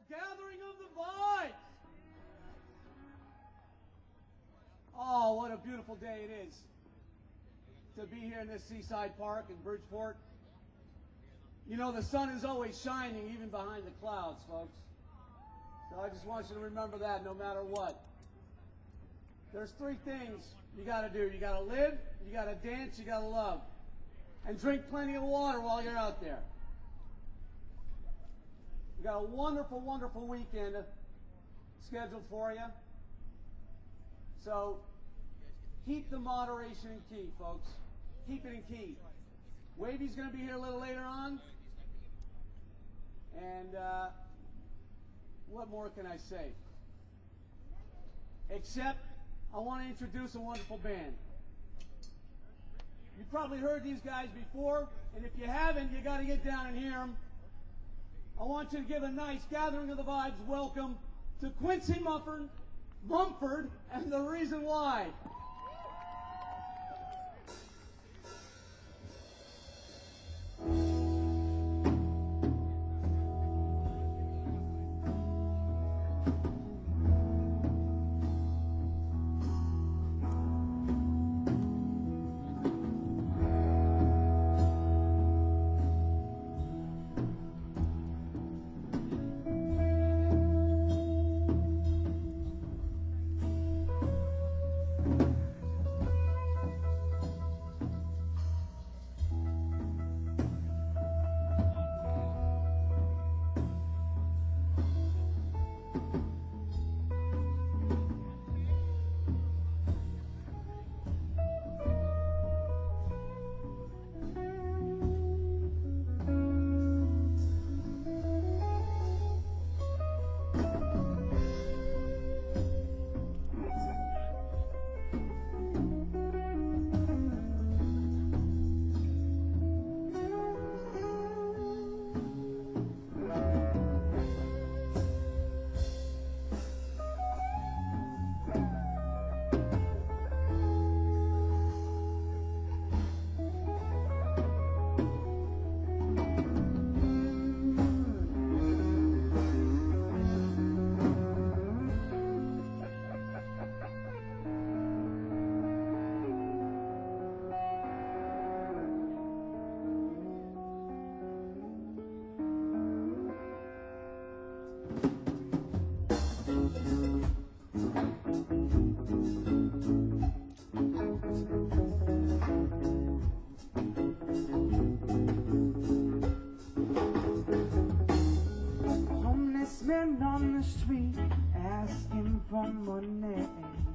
Gathering of the Vibes. Oh, what a beautiful day it is to be here in this seaside park in Bridgeport. You know, the sun is always shining even behind the clouds, folks. So I just want you to remember that no matter what. There's three things you got to do. You got to live, you got to dance, you got to love. And drink plenty of water while you're out there. We got a wonderful, wonderful weekend scheduled for you. So keep the moderation in key, folks. Keep it in key. Wavy's going to be here a little later on. And what more can I say? Except I want to introduce a wonderful band. You've probably heard these guys before, and if you haven't, you got to get down and hear them. I want you to give a nice Gathering of the Vibes welcome to Quincy Mumford and The Reason Why. On the street asking for money,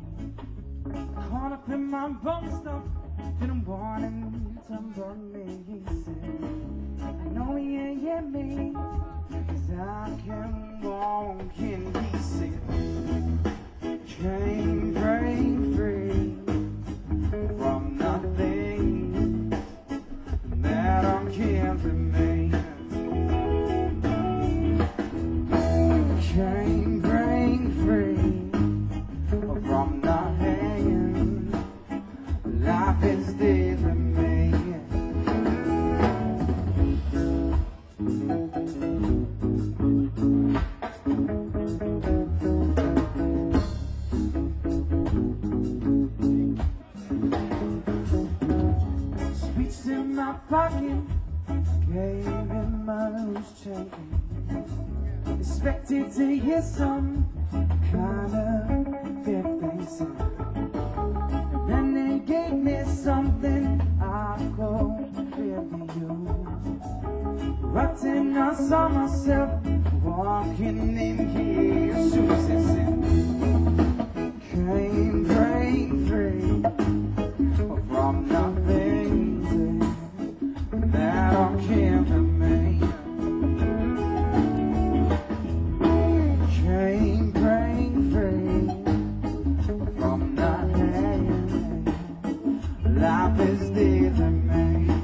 caught up in my bum stuff, didn't want him to burn me. He said, I know you ain't get me, 'cause I can walk. And he said, can't break free from nothing that I'm giving me. Can't break free from not hanging. Life is different me. Sweets in my pocket, gave him my loose change. Expected to hear some kind of 50 cent, and then they gave me something I could review. Right then I saw myself walking in his shoes and said, can't break free from nothing that I'm giving me. Can't break free from not having. Life is different, man.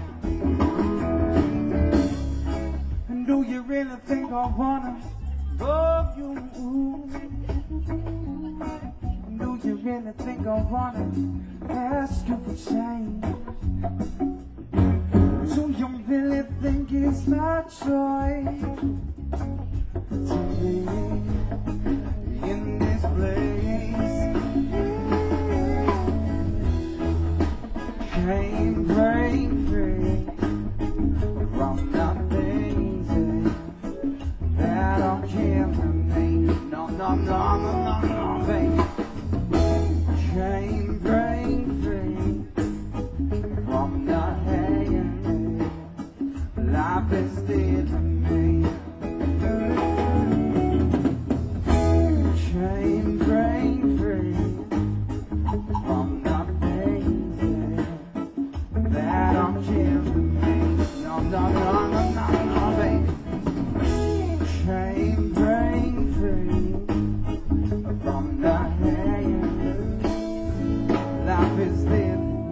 And do you really think I wanna love you? Do you really think I wanna ask you for change? Do you really think it's my choice to be dead to me. Chain break free from the things that are killing me. No, no, no, no, no, no, baby. Chain break free from the hand. Life is living.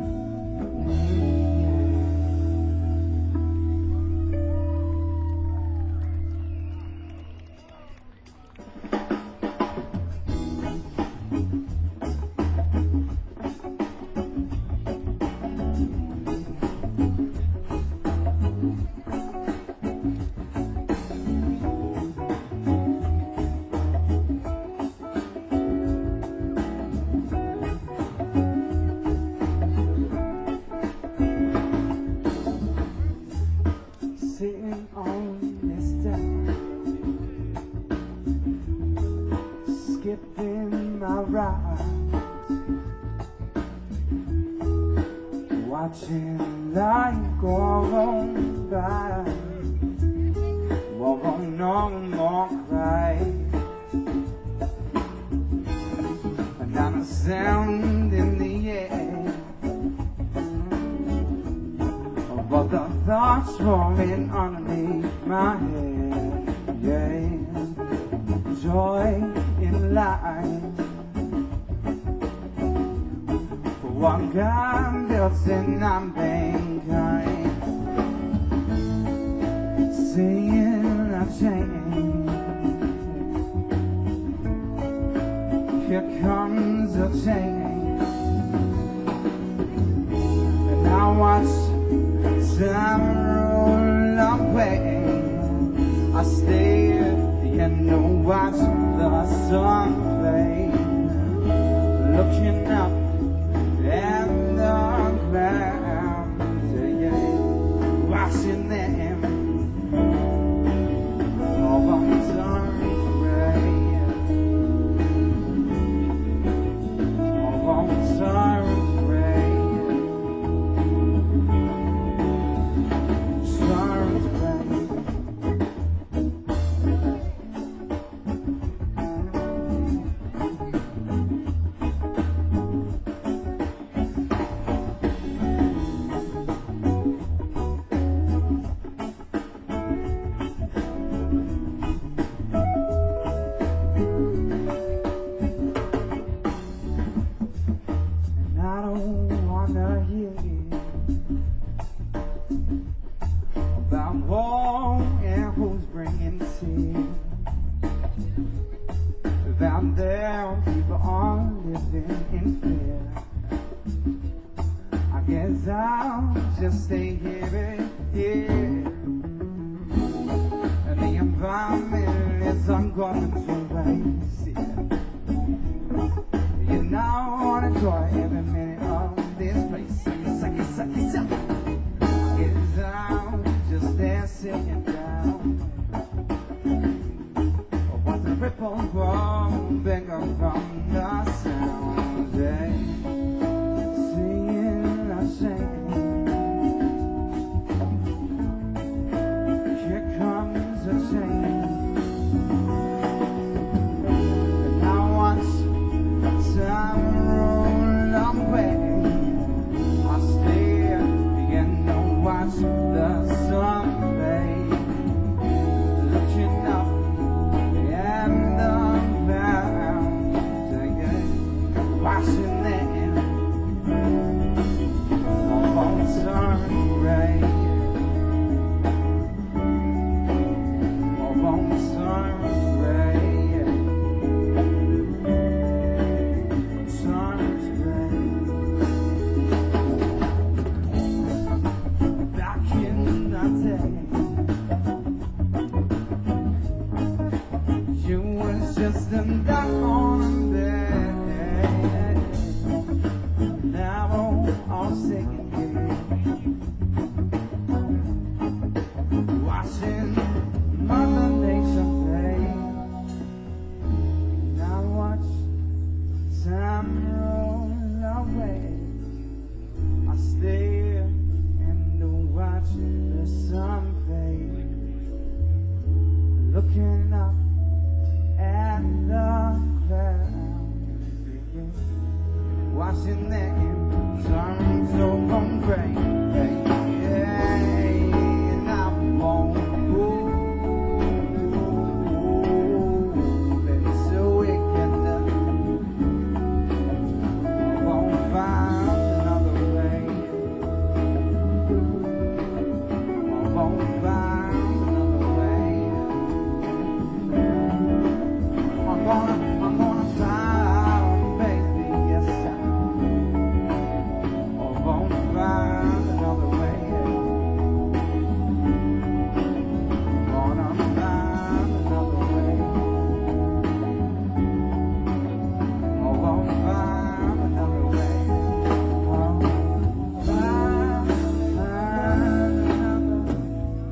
Sitting on this step, skipping my ride, watching life go on by. Won't no more cry, and I'm a sound in the air. But the thoughts rolling underneath my head, yeah. Joy in life, for one God built and I'm mankind, seeing a change. Here comes a change, and I watch time roll away. I stay and watch the sun fade, looking up at the clouds, yeah, watching them all on turn gray, all on turn gray. About war and who's bringing tears, about there people are living in fear. I guess I'll just stay here, yeah. And the environment is I'm going to waste, yeah. You know I wanna enjoy every minute of this place. Just there sitting down, watch the ripple grow bigger from the sound, yeah. Seeing a change, here comes a change, and I watch time roll away. I stare and watch the sun fade, looking up at the clouds, yeah, watching them all turn gray, all turn gray, turn gray. Back in the day, you was just a duck on a bed. Now I'm singing here, watching Mother Nature play. Now watch time roll away. I stay and watch the sun fade. looking up at the clouds, watching them turn so gray. And I won't go, so wicked. I won't find another way. I won't find another way. I'm gonna find, baby, yes I won't find another way. Gonna find another way. I won't find another way. I'll find another way.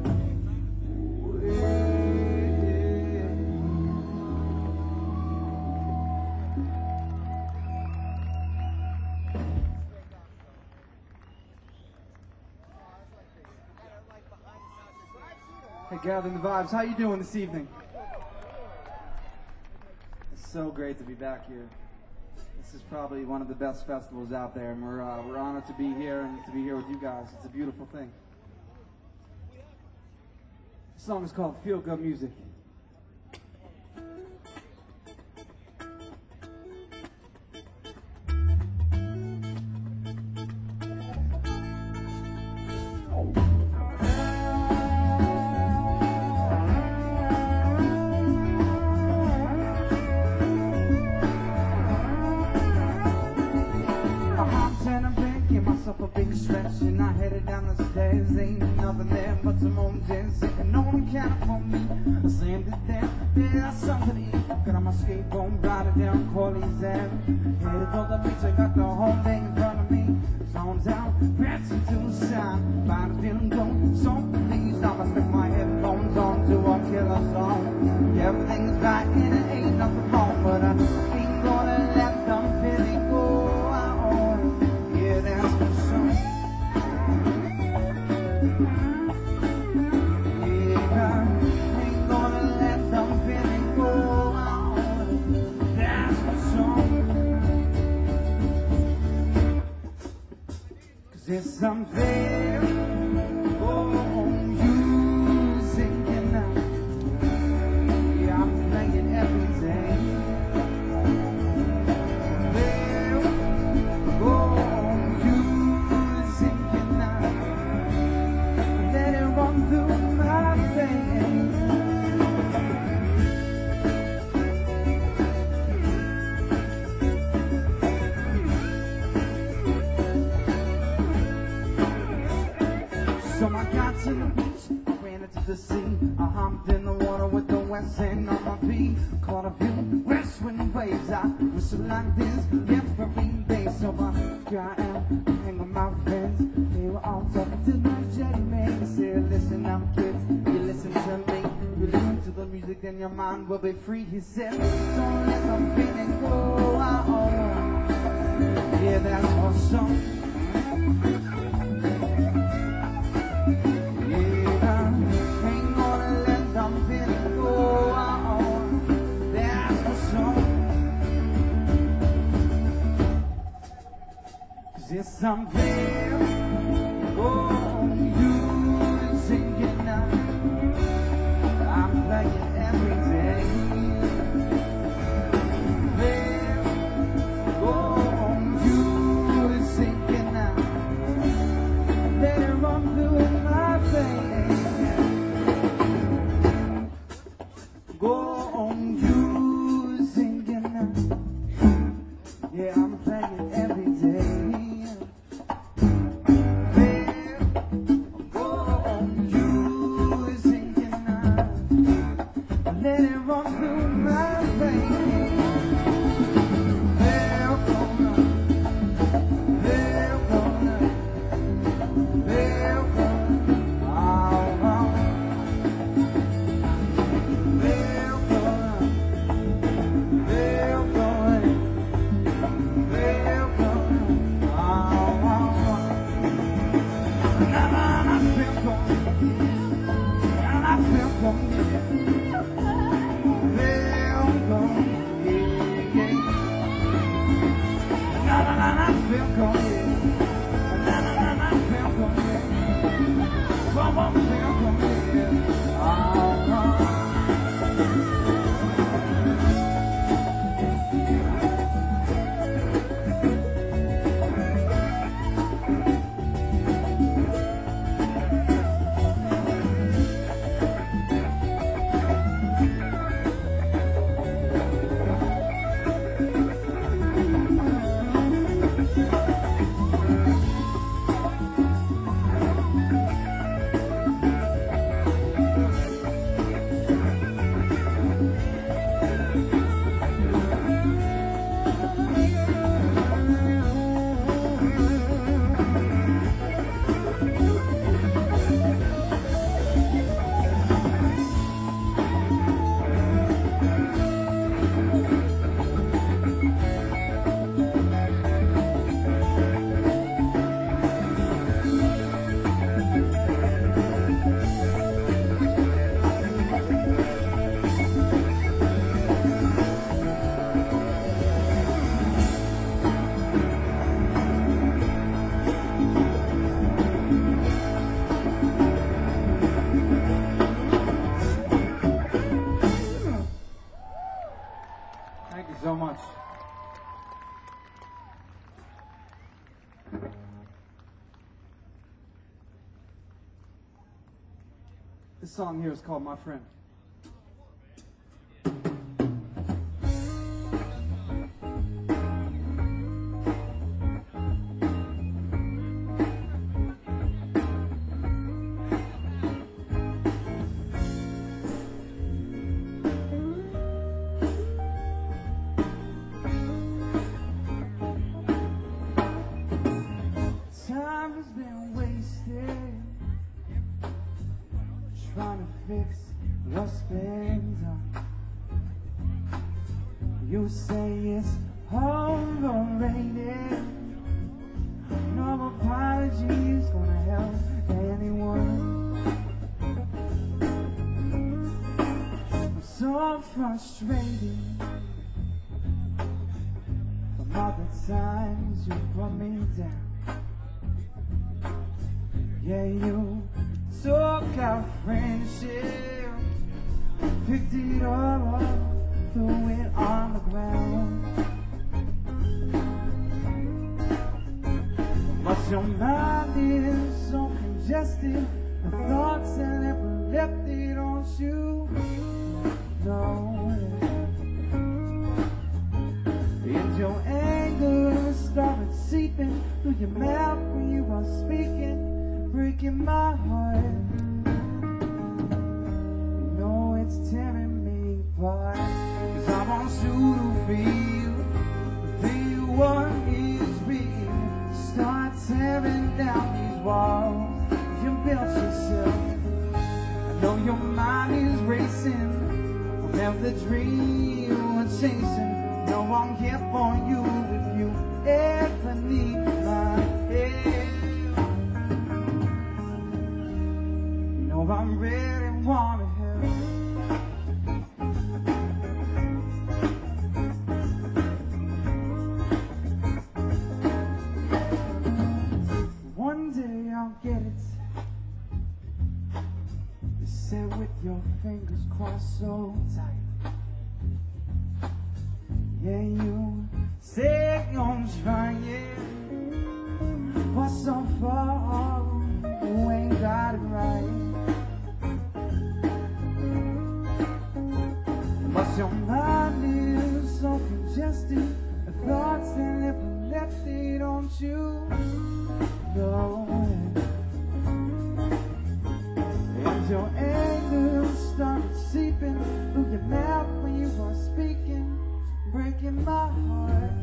Hey, Gathering the Vibes, how you doing this evening? It's so great to be back here. This is probably one of the best festivals out there, and we're honored to be here and to be here with you guys. It's a beautiful thing. The song is called Feel Good Music. Give myself a big stretch and I headed down the stairs. Ain't nothing there but some old jazz sitting on the counter for me. I slammed it down, there's something to eat. Got on my skateboard, riding down Corley's Ave. Headed for the beach, I got the whole thing in front of me. Songs out, dancing to the sound. Find a feeling going, so please. Now I stick my headphones on to a killer song. Yeah, everything is right and it ain't nothing wrong, but I ain't gonna let them feel it go. That's for sure. Yeah, ain't gonna let them feeling go on. That's for sure. 'Cause there's something on you singing now. Yeah, I'm playing every day. So I got to the beach, I ran into the sea. I humped in the water with the west end on my feet. Caught a few west wind waves. I whistle like this every day. So I hang with my friends. They were all talking to my jetty man. They said, listen, I'm kids. You listen to me. You listen to the music, then your mind will be free. He said, so let them feeling go on. Yeah, that's for sure. There's something on you singing now. I'm playing every day. There on you singing now. Let it run through my veins. Go on you singing now. Yeah, I'm playing every day. so much. This song here is called My Friend. Time has been wasted trying to fix what's been done. You say it's overrated. No apologies gonna help anyone. I'm so frustrated from all the times you put me down. Yeah, you took our friendship, picked it all up, threw it on the ground. But your mind is so congested, the thoughts that ever left it on you. No, and your anger started seeping through your mouth when you were speaking, breaking my heart. You know it's tearing me apart. 'Cause I want you to feel what is real. Start tearing down these walls you built yourself. I know your mind is racing, remember the dream we're chasing. No, I'm here for you if you ever need my help. I really wanna help. One day I'll get it. You sit with your fingers crossed so tight. Yeah, you say you're trying, but so far you ain't got it right. But your mind is so congested, the thoughts that never left it, don't you know? And your anger started seeping through your mouth when you were speaking, breaking my heart.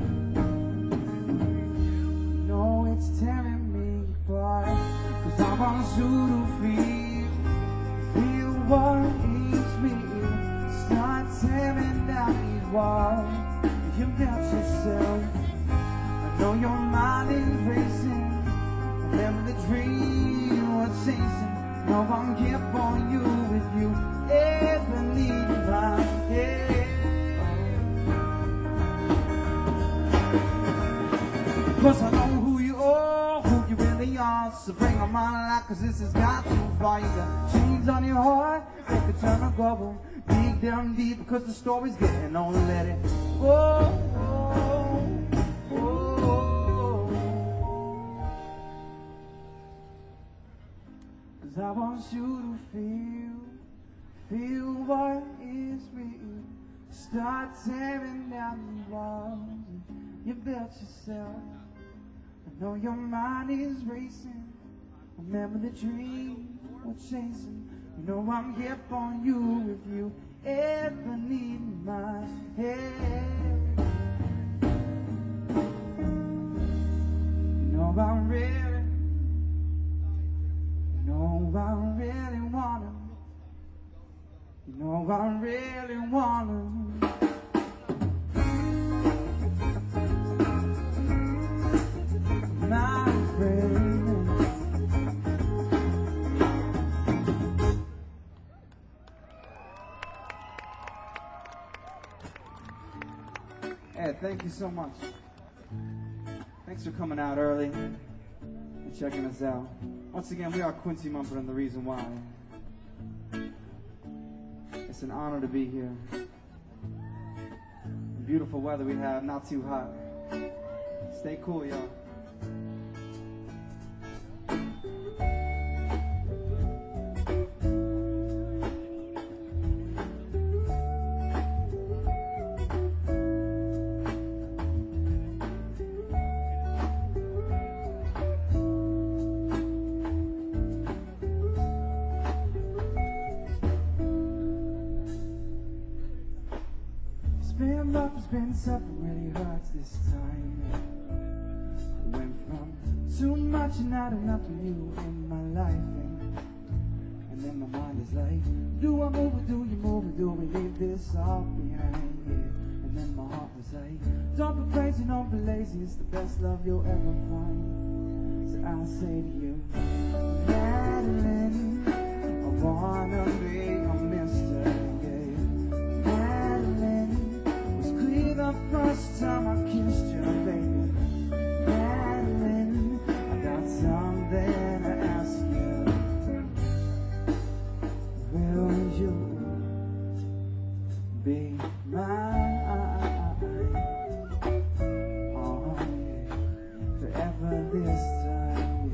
No, it's tearing me apart. 'Cause I want you to feel what is real. Start tearing down these walls you built yourself. I know your mind is racing, remember the dream we're chasing. No, I'm here for you if you ever need my help. 'Cause I know who you are, who you really are. So bring on my life, 'cause this has got too far. You got chains on your heart, they could turn a global. Dig down deep, 'cause the story's getting on. Let it go. Cause I want you to feel what is real. Start tearing down the walls you built yourself. I know your mind is racing, remember the dream we're chasing. You know I'm here for you if you ever need my help. You know I really wanna. You know I really wanna. My friend. Ed, thank you so much. Thanks for coming out early and checking us out. Once again, we are Quincy Mumford and the Reason Why. It's an honor to be here. beautiful weather we have, not too hot. Stay cool, y'all. It's been something really hurts this time. Went from too much and not enough of you in my life, and then my mind is like, do I move or do you move or do we leave this all behind? Yeah. And then my heart was like, don't be crazy, don't be lazy, it's the best love you'll ever find. So I say to you, Madeline, I wanna be a mister. The first time I kissed you, baby, Madeline, I got something to ask you. Will you be mine? Oh yeah, forever this time.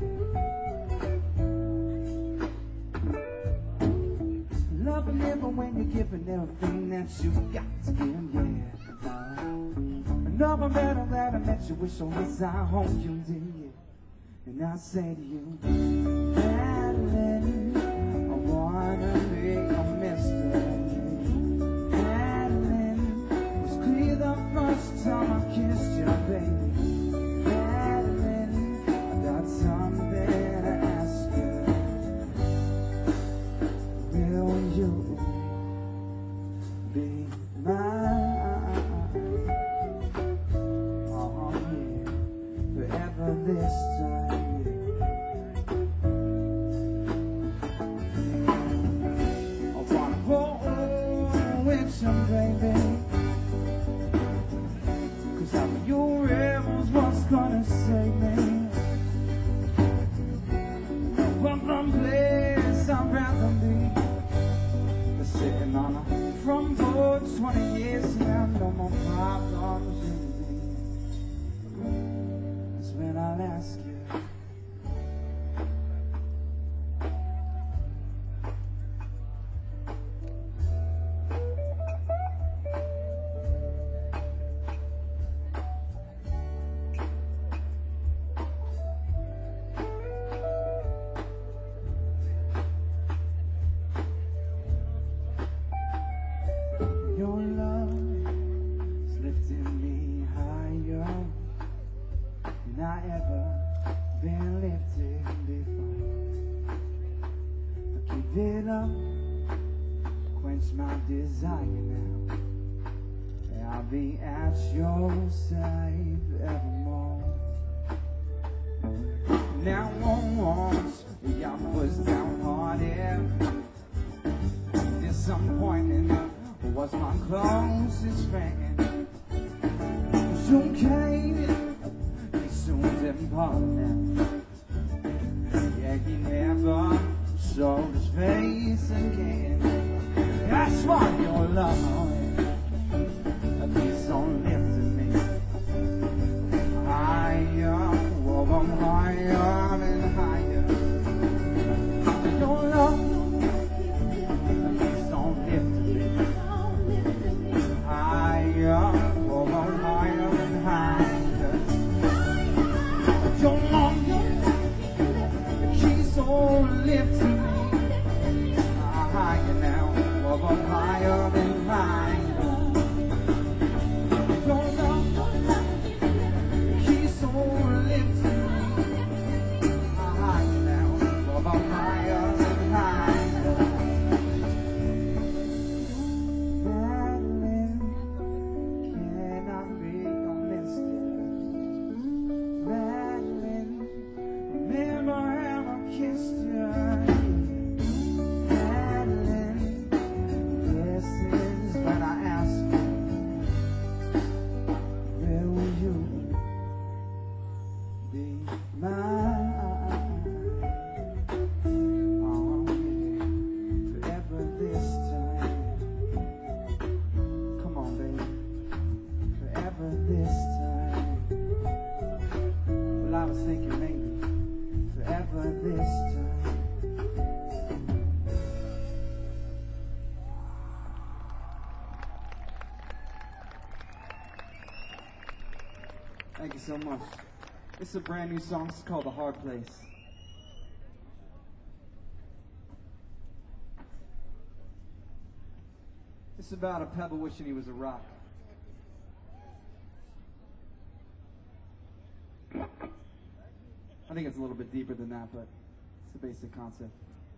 Yeah. Love and living when you're giving everything that you got to give, yeah. Another battle that I met you, wish on this I hope you did. And I say to you, Madeline, I wanna be a mister. Madeline, it was clear the first time I kissed you, baby. Madeline, I got something to ask you. Will you be mine? This time, yeah. I wanna roll with some baby, 'cause I'm your rebels, what's gonna save me? From place I'd rather be, but sitting on a front porch 20 years now, no more problems in me. When I'll ask you, your love is lifting me higher than I ever been lifted before. I keep it up, quench my desire now, and I'll be at your side forevermore. Now once I was downhearted, disappointed was my closest friend. You came important. Yeah, he never showed his face again. That's why your love keeps on lifting me higher, oh, higher and higher. Your love keeps on lifting me higher, oh, higher and higher. Your love keeps on lifting me higher now, oh, higher and higher. Your love keeps on lifting me higher now, oh, higher and higher. Madeline, can I be your mister? Remember how I kissed you, Madeline, yes. Thank you so much. This is a brand new song. It's called The Hard Place. It's about a pebble wishing he was a rock. I think it's a little bit deeper than that, but it's the basic concept.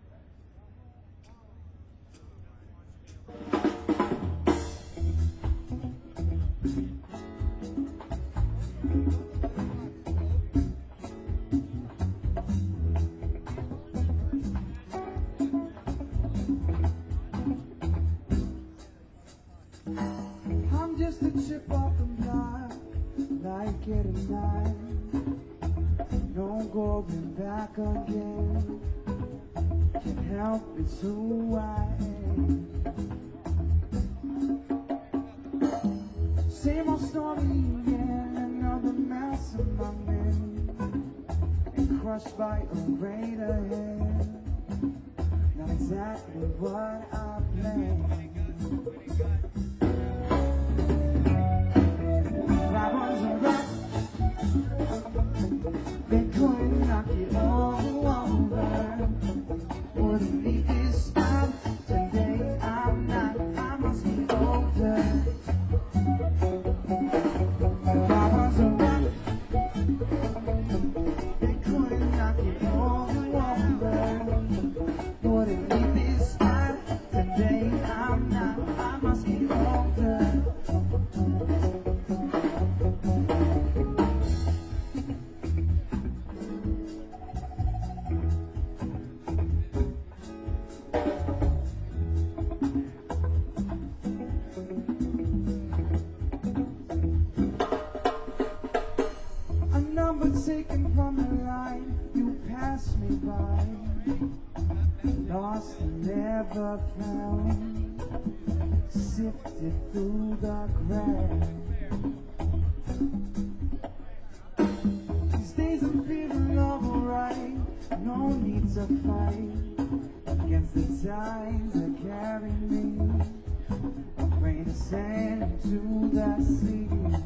I'm just a chip off the block, like it or not. No going back again. Can't help it's who I am. Same old story again, another mess of my men, and crushed by a great ahead. Not exactly what I planned. I was a rock. They couldn't knock it all over. Wouldn't leave this spot today. I'm not, I must be older. I was a rock. They couldn't knock it all over. Wouldn't leave this spot today. I'm not, I must be older. Taken from the line, you passed me by, lost and never found, sifted through the cracks. These days I'm feeling alright, no need to fight against the tides that carry me, a grain of sand into the sea.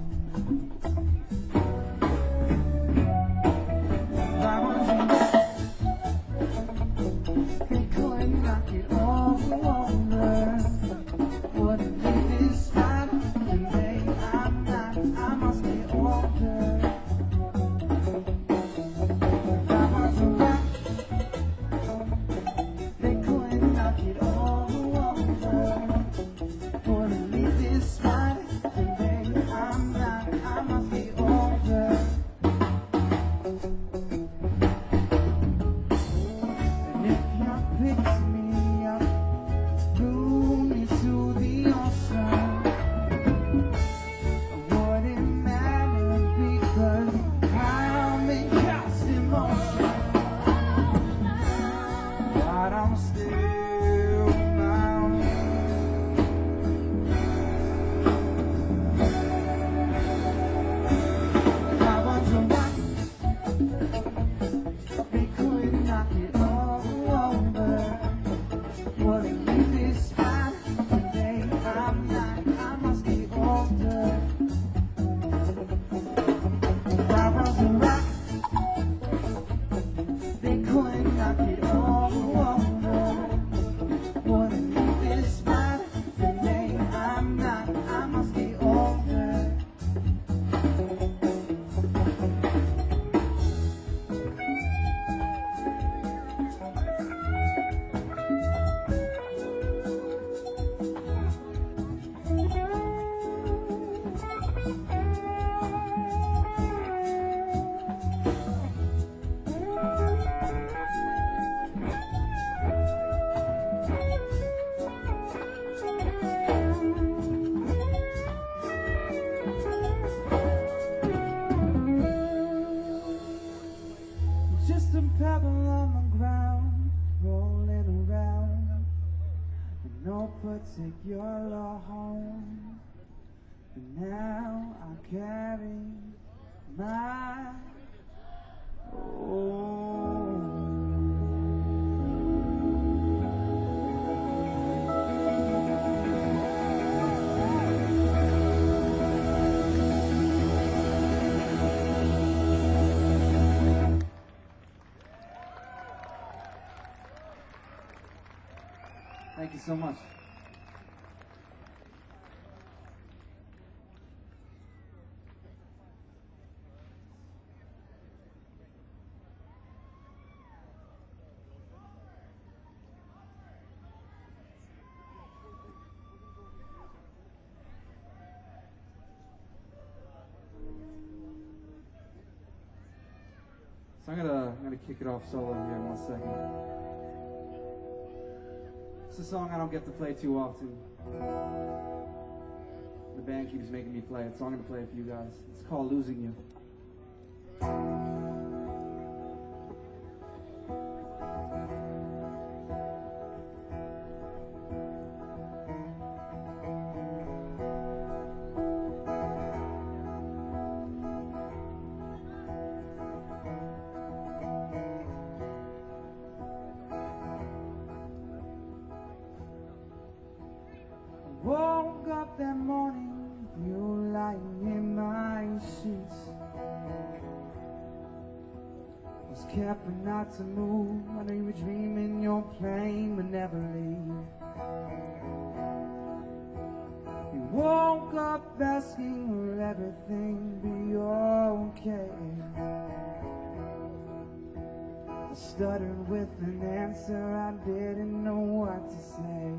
Just a pebble on the ground, rolling around, with no particular home. But now I carry my own. so much. So I'm gonna kick it off solo here in 1 second. It's a song I don't get to play too often. The band keeps making me play it, so I'm gonna play it for you guys. It's called Losing You. Woke up that morning, you lying in my sheets. Was careful not to move. I know you were dreaming your plane would never leave. You woke up asking will everything be okay. I stuttered with an answer, I didn't know what to say.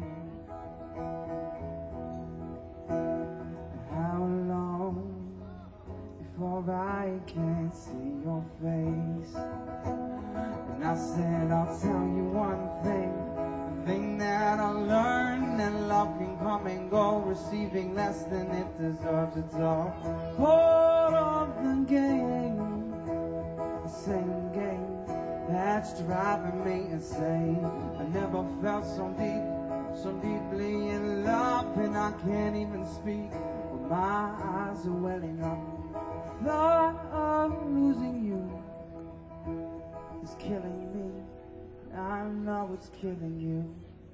How long before I can see your face? And I said, I'll tell you one thing, the thing that I learned, that love can come and go, receiving less than it deserves. It's all part of the game, the same game that's driving me insane. I never felt so deeply in love, and I can't even speak when my eyes are welling up. Thought of losing you is killing me, and I know it's killing you.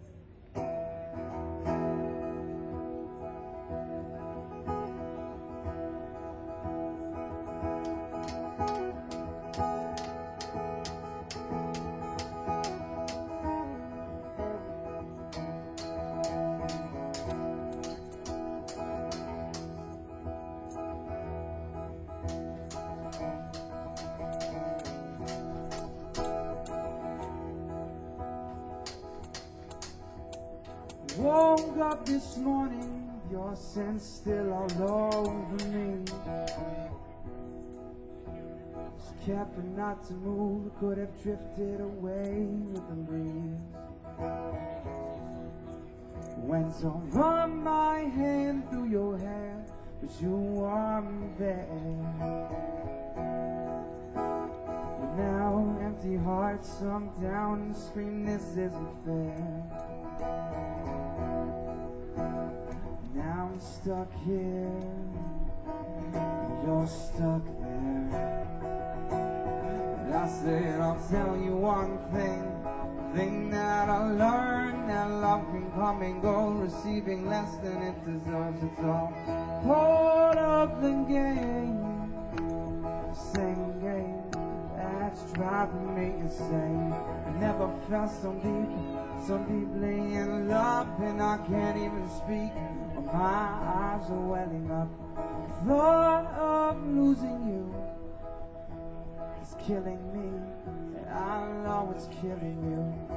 Woke up this morning, your scent still all over me. Was careful not to move, could have drifted away with the breeze. Went to run my hand through your hair, but you weren't there. But now empty hearts sunk down and scream, this isn't fair. Now I'm stuck here, you're stuck there. But I said I'll tell you one thing that I learned, that love can come and go, receiving less than it deserves. It's all part of the game, the same game that's driving me insane. I never felt so deeply in love, and I can't even speak. My eyes are welling up. Thought of losing you is killing me, and I know it's killing you.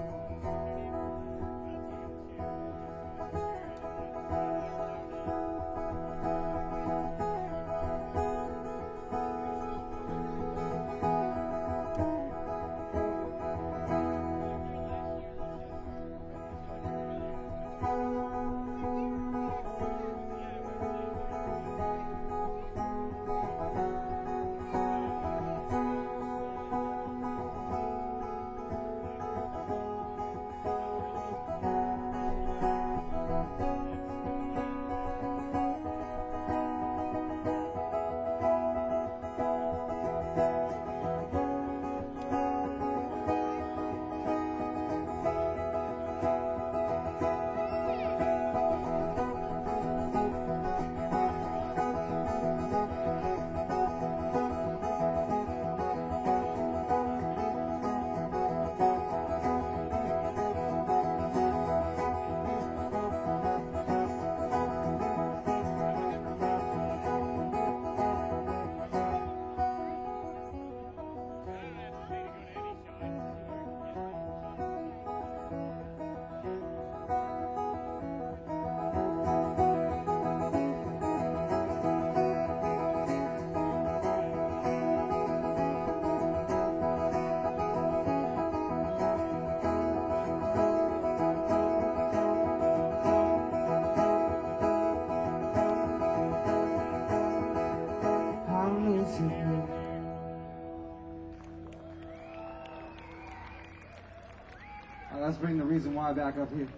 bring the reason why back up here.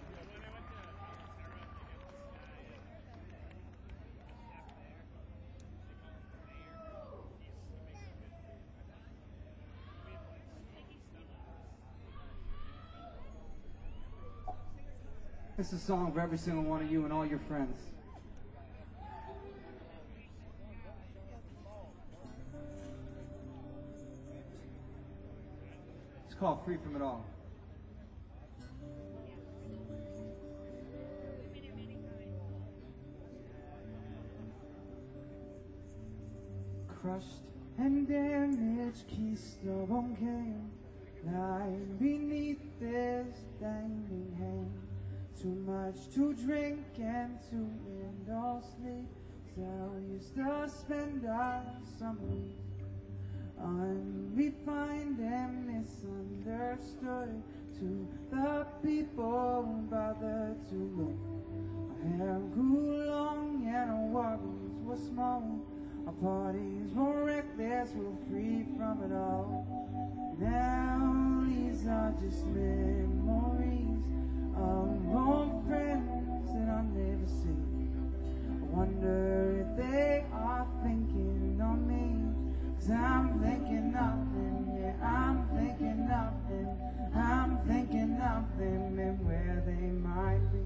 This is a song for every single one of you and all your friends. It's called Free From It All. Crushed and damaged keystone came, lying beneath this dangling hand. Too much to drink and to end all sleep. So used to spend our summer week unrefined and misunderstood. To the people who bothered to look, our hair grew long and our worries were small. Our parties were reckless, we were free from it all. Now these are just memories of old friends that I'll never see. I wonder if they are thinking of me, 'cause I'm thinking nothing, yeah, I'm thinking nothing, I'm thinking nothing, and where they might be.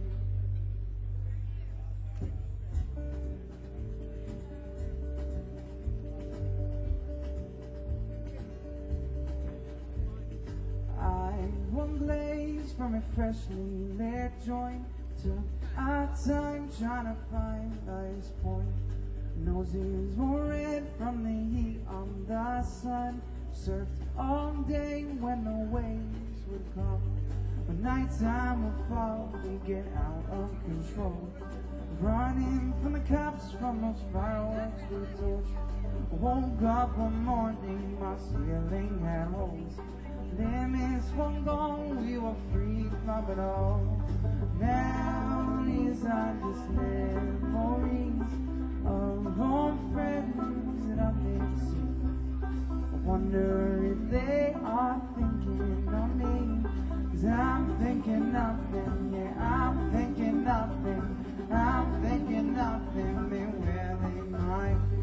I won't blaze from a freshly lit joint. Took our time trying to find life's point. Noses were red from the heat on the sun. Surfed all day when the waves would come. When nighttime would fall, we get out of control. Running from the cops, from those fireworks we torched. Woke up one morning, my ceiling had holes. Limits were gone, we were free from it all. Now these are just memories of old friends that I've never seen. I wonder if they are thinking of me, 'cause I'm thinking nothing, yeah, I'm thinking nothing, I'm thinking nothing, and where they might be.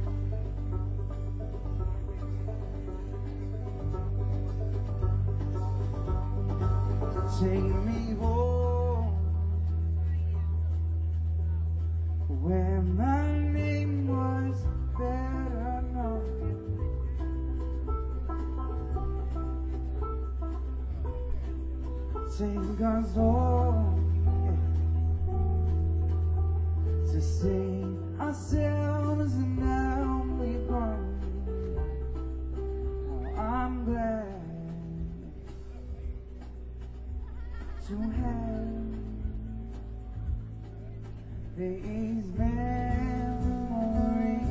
Take me home, where my name was better known. Take us home, yeah, to save ourselves, and now we've grown. Oh, I'm glad to have these memories.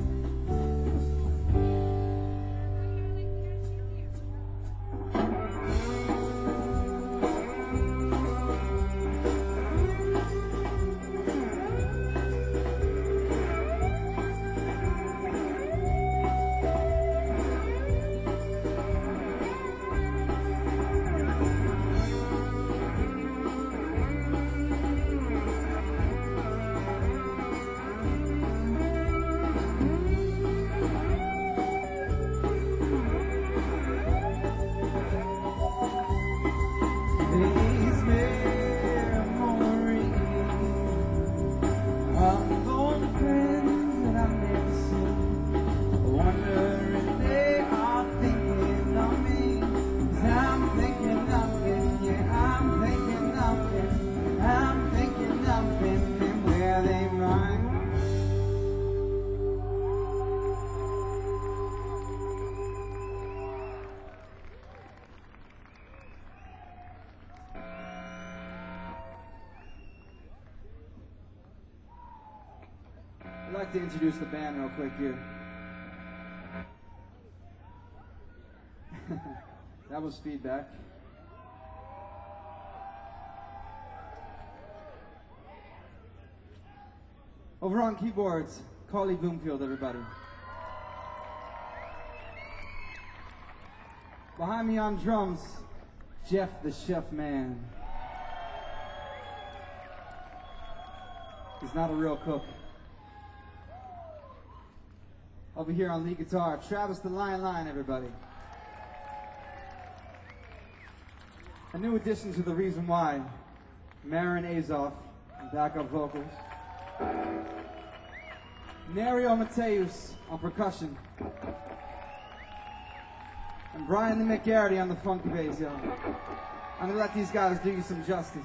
I'd like to introduce the band real quick here. That was feedback. Over on keyboards, Carly Bloomfield, everybody. Behind me on drums, Jeff the Chef Man. He's not a real cook. Over here on lead guitar, Travis the Lion Lion, everybody. A new addition to The Reason Why, Marin Azoff on backup vocals. Nerio Mateus on percussion. And Brian the McGarity on the funky bass, yo. I'm gonna let these guys do you some justice.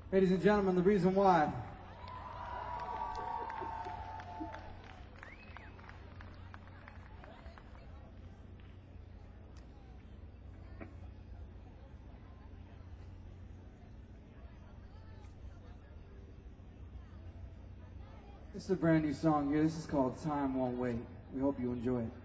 Ladies and gentlemen, the reason why. This is a brand new song here. This is called Time Won't Wait. We hope you enjoy it.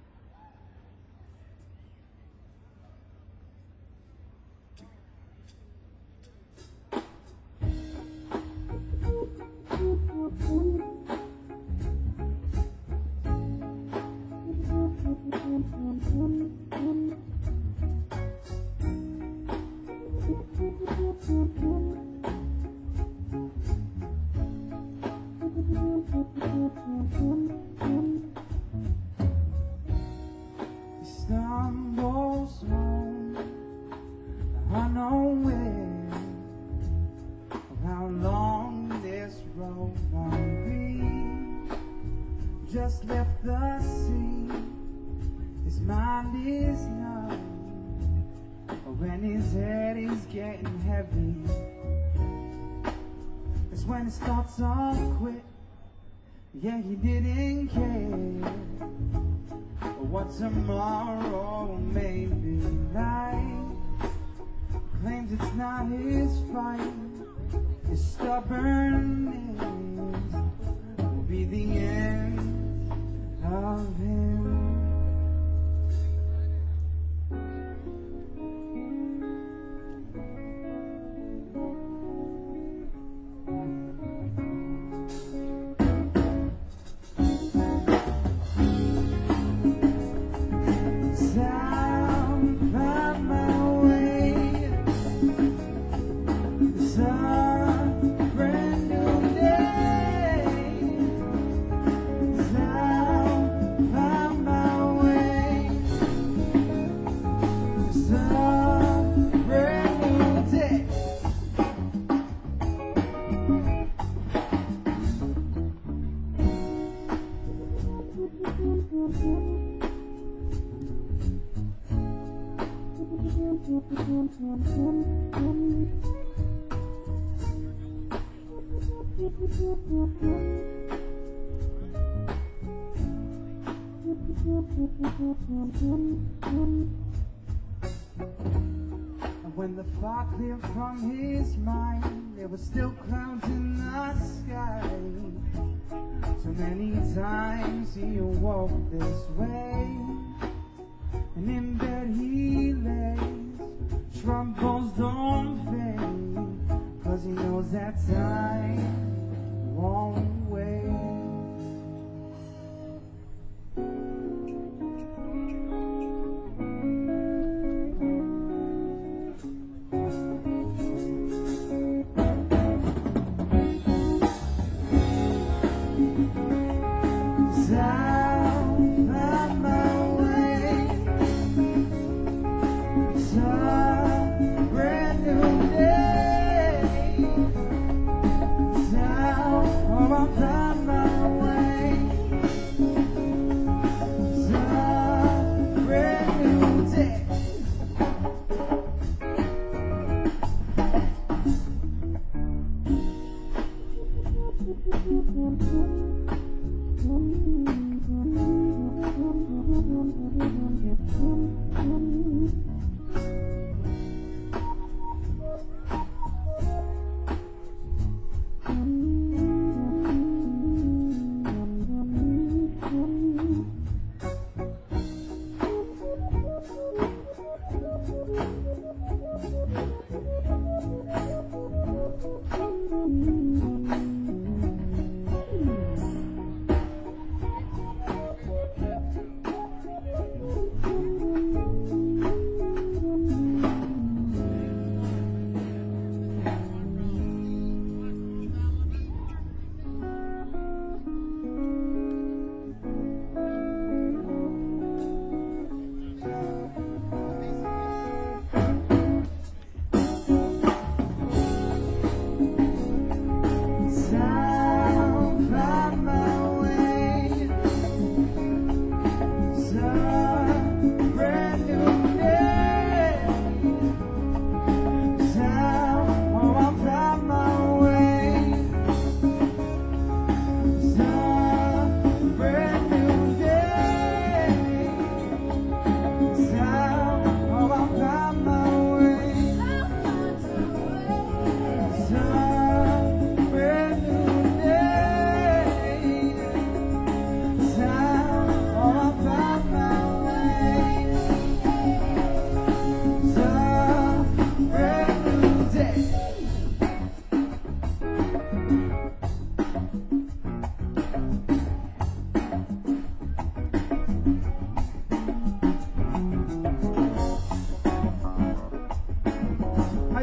Stumbles home, unaware of how long this road might be. Just left the scene, his mind is numb, when his head is getting heavy. That's when his thoughts all quit. Yeah, he didn't care what tomorrow may be like. Claims it's not his fight. His stubbornness will be the end of him. When the fog cleared from his mind, there were still clouds in the sky. So many times he awoke this way, and in bed he lays. Troubles don't fade, 'cause he knows that time won't wait.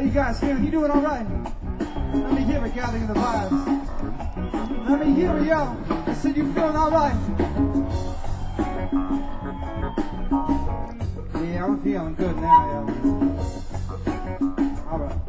you guys feeling? You doing all right? Let me hear it, gathering the vibes. Let me hear it, yo. I said you feeling all right? Yeah, I'm feeling good now, yo. All right.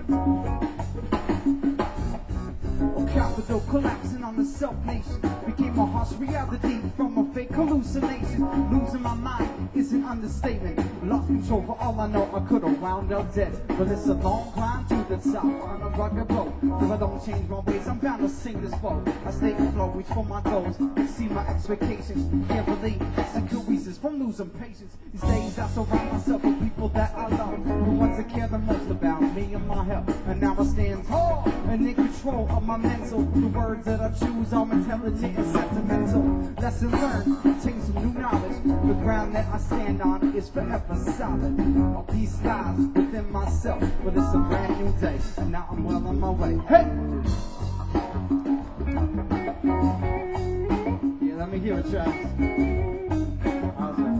Capital collapsing on the self-nation became a harsh reality from a fake hallucination. Losing my mind is an understatement. Lost control, for all I know I could have wound up dead. But it's a long climb to the top on a rugged road. If I don't change my ways, I'm bound to sing this boat. I stay afloat, reach for my goals, exceed my expectations. Can't believe execute reasons from losing patience. These days I surround myself with people that I love, the ones that care the most about me and my health. And now I stand tall and in control of my mental. The words that I choose are intelligent and sentimental. Lesson learned, obtain some new knowledge. The ground that I stand on is forever solid. All these lies within myself, but it's a brand new day, and now I'm well on my way. Hey! Yeah, let me hear it, Travis. How's that?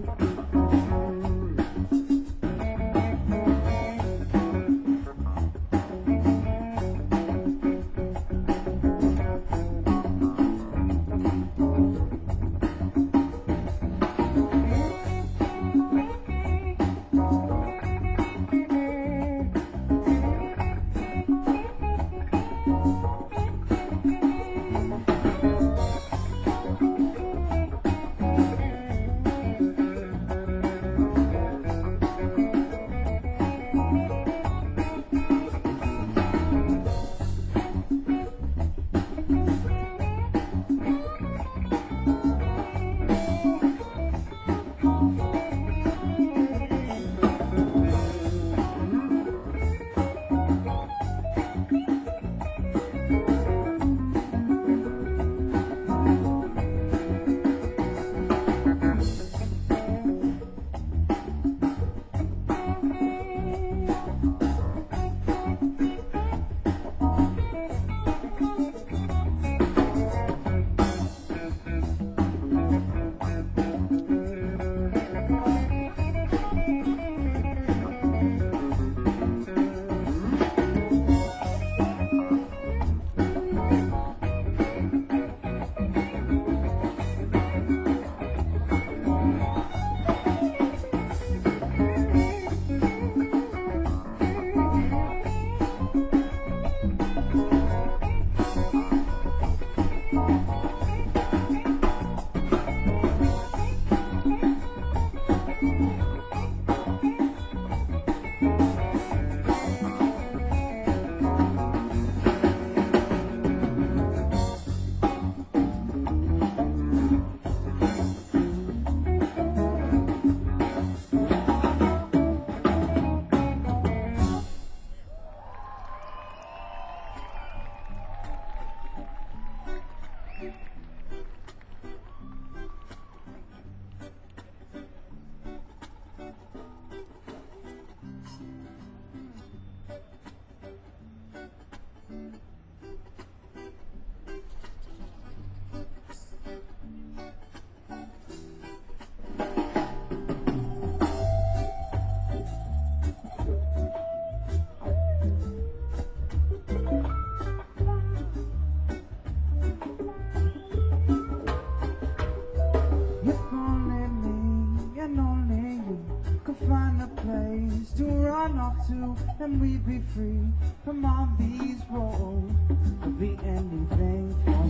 And we'd be free from all these roads. Could be anything for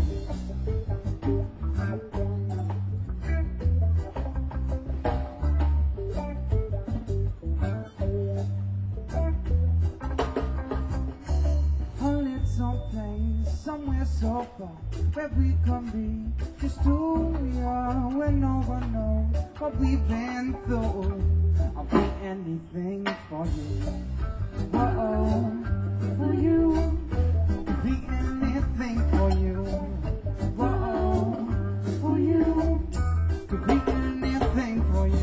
you. A little place, somewhere so far, where we can be just who we are, where no one knows what we've been through. I'll be anything for you. Whoa, for you, could be anything for you. Whoa, for you, could be anything for you.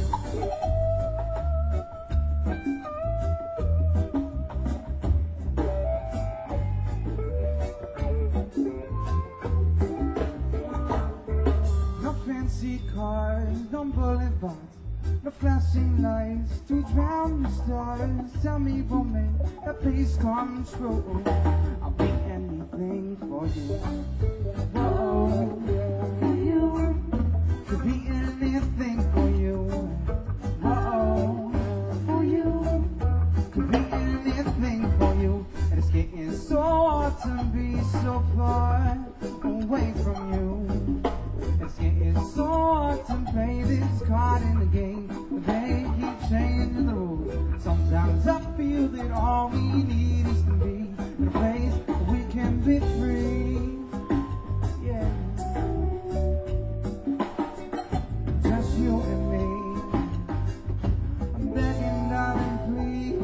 No fancy cars, no boulevards, the flashing lights to drown the stars. Tell me what made that place come true. I'll be anything for you. Whoa, for you. Could be anything for you. Whoa, for you. Could be anything for you. And it's getting so hard to be so far away from you. It's getting so hard to play this card in the game, but they keep changing the rules. Sometimes I feel that all we need is to be in a place where we can be free. Yeah, just you and me. I'm begging, darling,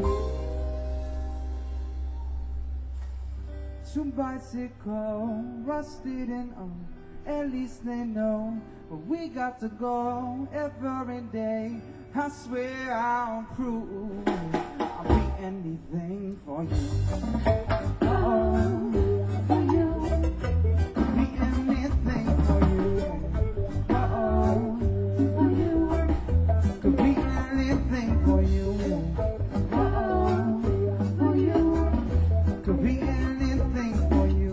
please. Two bicycle, rusted and old. At least they know, but we got to go every day. I swear I'll prove I'll be anything for you. Oh, for you. I'll be anything for you. Oh, for you. Could be anything for you. Oh, for you. Could be anything for you.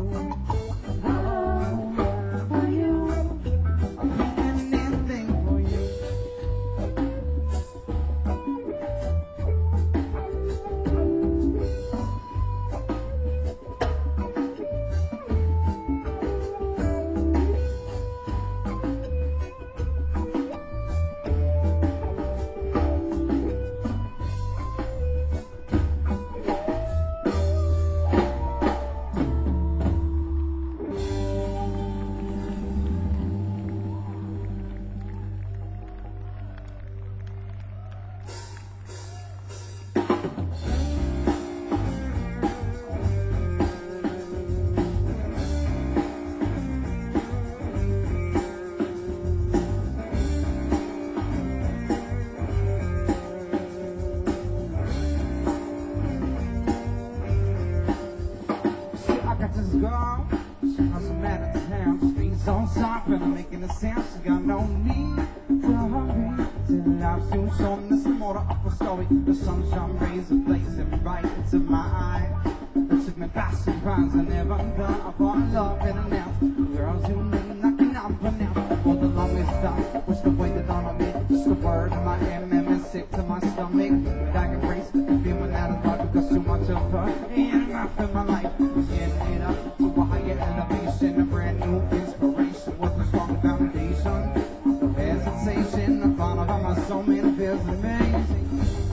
Making a sound, she got no need to hurry. Till I've soon shown this more of a story. The sunshine rays are blazing right into my eye. It took me by surprise, I never done. I fall in love and announced girls who name I cannot pronounce. For the longest time, wish the way that on me. Just the word in my MM is sick to my stomach. But I can embrace the feeling that is hard because too much of her ain't enough in my life. Getting it up to a higher elevation, a brand new inspiration with a strong foundation. No hesitation, I thought about my soul, man, it feels amazing.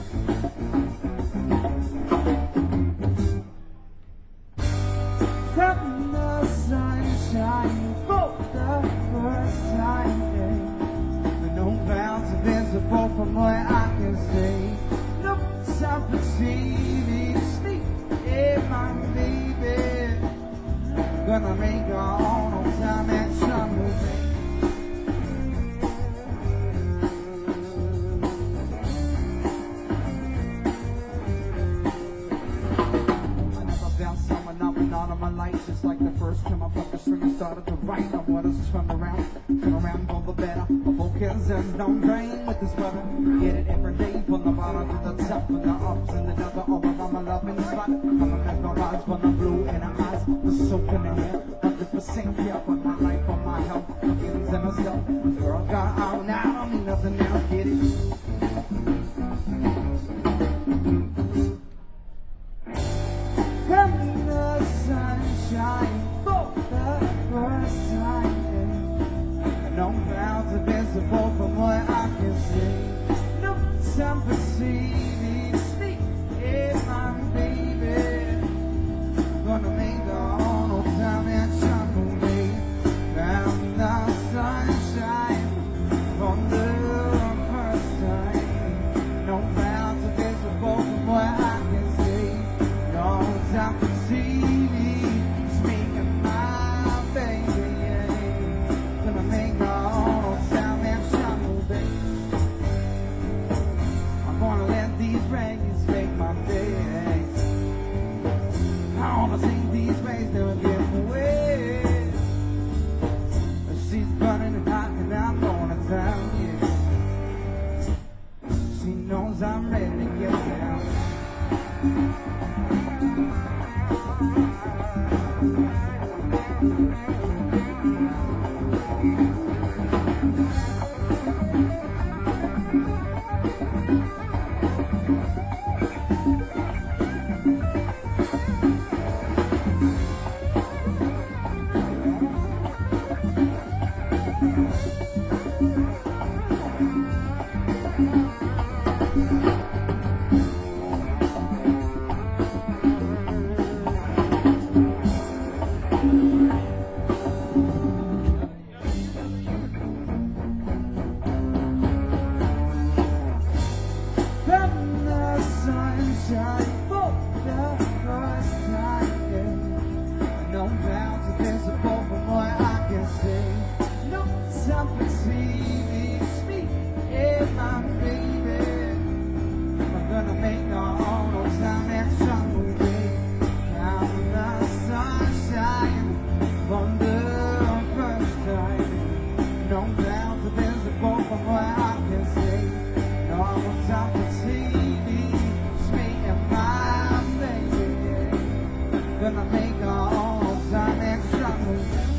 From the sunshine for the first time, yeah. No clouds are visible from where I can see. No time to see me sleep, yeah, my baby. Gonna make our own on time and shine with me. All of my lights, just like the first time I put the string and started to write. I want us to turn around for the better. My focus and don't drain with this weather. Get it every day, from the bottom to the top, from the ups and the downs, all around my love in the spot. I'm a mesmerized by the blue in her eyes, the soap in the hair, 100% care for my life, for my health, my feelings and myself. This girl got out now, I don't need nothing else, get it. Sunshine for the first time. No clouds are visible from what I can see. No time to see me sleep. Yeah, my baby. Gonna make the whole time and shine for me. Found the sunshine for the first time. No clouds are visible from what I can see. No time to see me. She's burning hot and I'm gonna tell you. From the sunshine for the first time, yeah. No mountain visible from what I can see. No sympathy meets me and my baby. I'm gonna make our own no time and strong with me. From the sunshine from the first time. No mountain visible from what I can see. No sympathy meets me and my baby. Gonna make our own time and strong with me.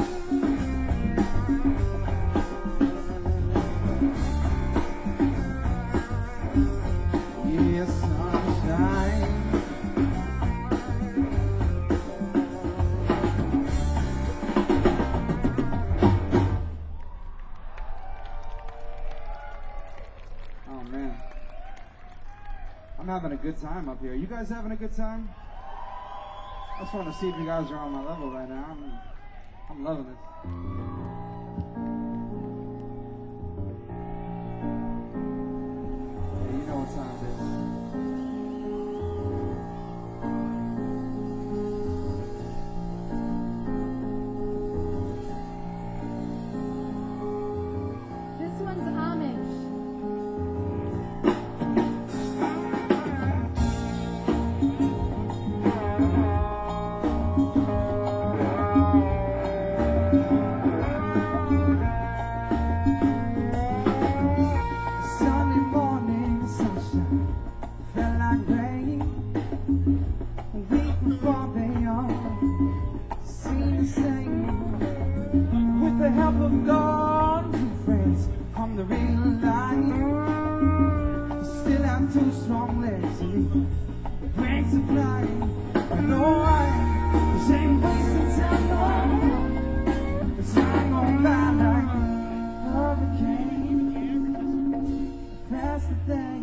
Yeah, sunshine. Oh man, I'm having a good time up here. You guys having a good time? I just want to see if you guys are on my level right now. I'm loving it. Yeah, you know what time it is. This one's Amish. Sunday morning sunshine felt like rain. A week before they all seemed the same. With the help of God and two friends come the real light. Still have two strong legs to leave. Brains to fly. And no I ain't wasting time no. The time gone by like hurricane. Past the day.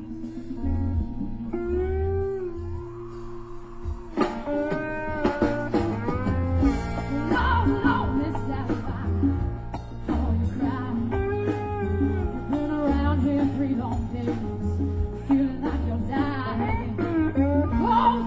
Oh, oh, Miss Alibi. Oh, you cry. You've been around here 3 long days, feeling like you'll die. Oh,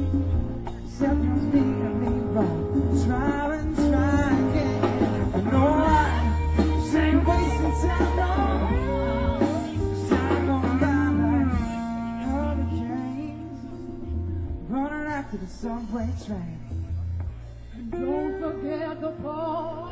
Sometimes me and me, but try and try again. You know what? This ain't wasting time, no. This time going by like hurricanes, running after the subway train. Don't forget the ball.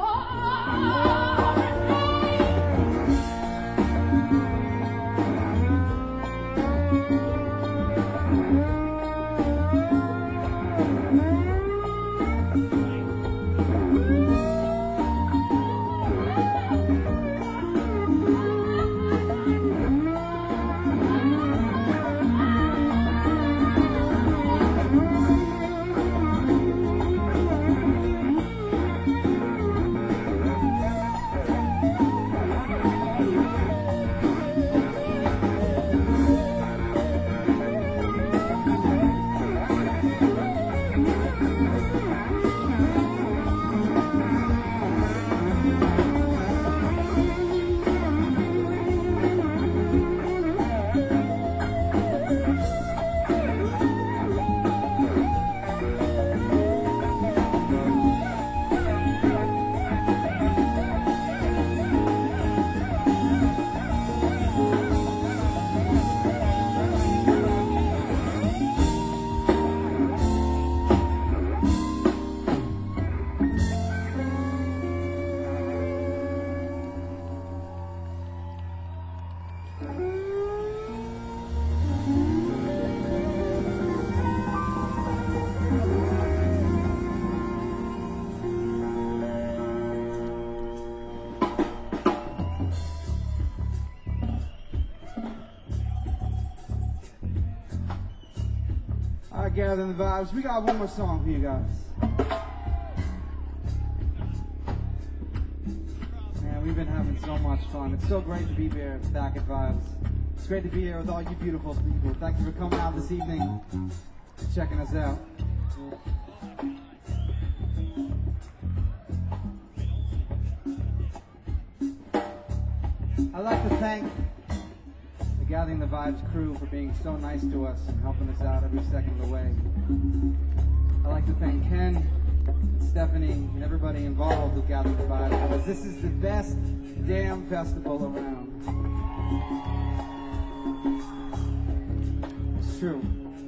Gathering the vibes. We got one more song for you guys. Man, we've been having so much fun. It's so great to be here back at Vibes. It's great to be here with all you beautiful people. Thank you for coming out this evening, checking us out. I'd like to thank the Gathering the Vibes crew for being so nice to us and helping us out every second of the way. I'd like to thank Ken, Stephanie, and everybody involved with Gathering the Vibes, because this is the best damn festival around. It's true.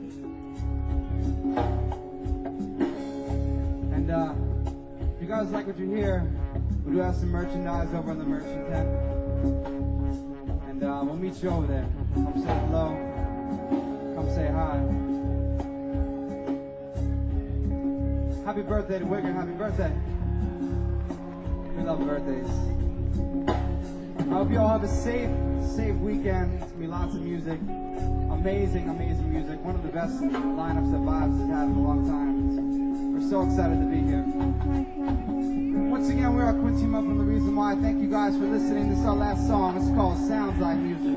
And if you guys like what you hear, we do have some merchandise over in the merchant tent. And we'll meet you over there. Come say hello. Come say hi. Happy birthday to Wigan. Happy birthday. We love birthdays. I hope you all have a safe weekend. It's going to be lots of music. Amazing music. One of the best lineups that Vibes has had in a long time. We're so excited to be here. Once again, we're our Quit Team Up from The Reason Why. Thank you guys for listening. This is our last song. It's called Sounds Like Music.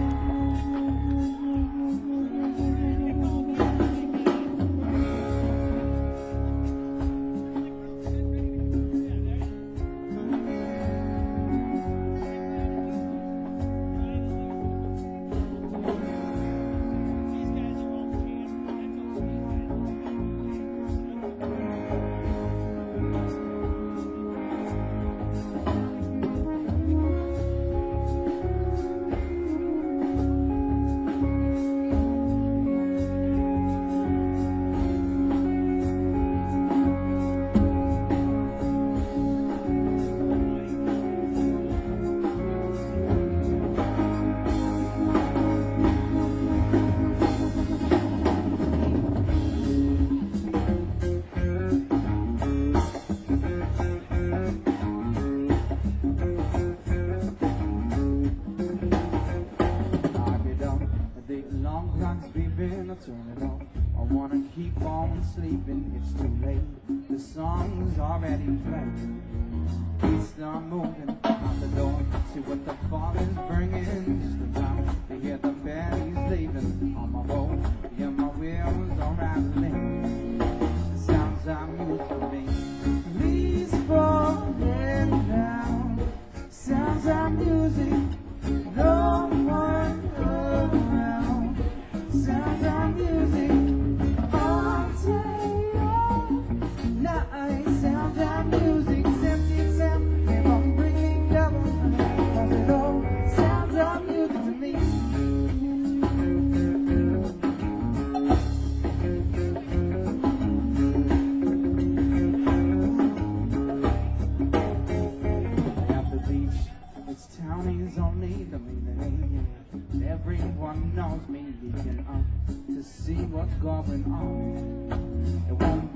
Turn it on. I wanna keep on sleeping. It's too late. The song's already played. We start moving out the door. See what the fall is bringing. Just around to hear the bellies leaving. On my road, yeah, my wheels are rattling. The sounds I move for me. Leaves falling down. Sounds like music. No one around. Sounds like music, all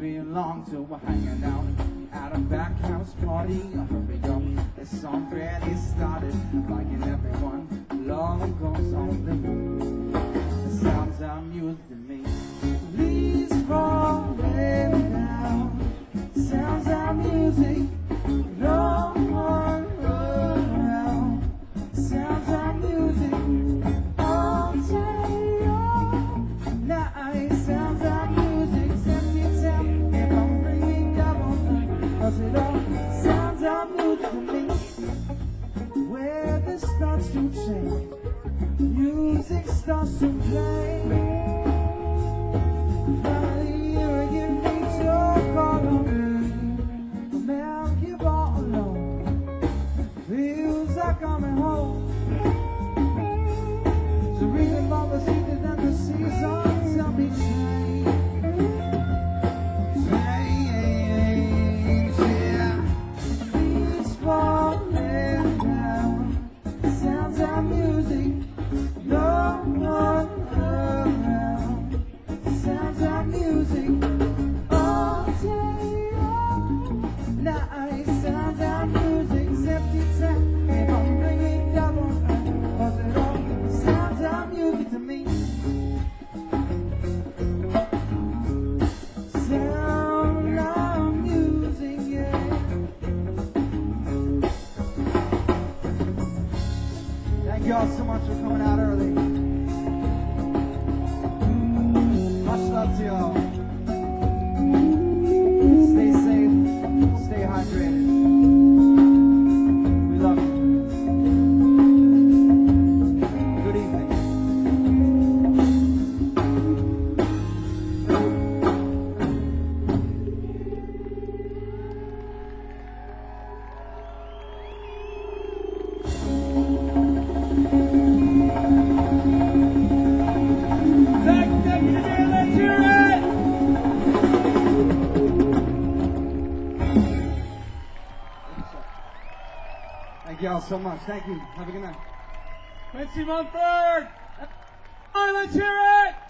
be long till we're hanging out at a back house party. Hurry up, the song barely started. Liking everyone, love goes on the moon. The sounds of music to me. Leaves falling down. Sounds of music. No one around. Sounds of music. All day, all night. Sounds of music. Send me tell if I'm bringing double. Cause it all sounds of music to me. Weather starts to change. Music starts to play. Finally, you again meet your call on me. The Milky Ball alone feels like coming home. The reason for the seasons and the seasons tell me change. Change, yeah. Leaves falling down. Sounds of music. No one around. Sounds of music. All day, all night. Sounds of music. Empty time. If I'm bringing double, cause it all sounds of music to me. Sound of music, yeah. Thank y'all so much for coming out early. Much love to y'all. Stay safe, stay hydrated. We love you. Good evening. Thank you, dear. Let's hear it. Thank y'all so much. Thank you. Have a good night. Quincy Mumford. All right, let's hear it.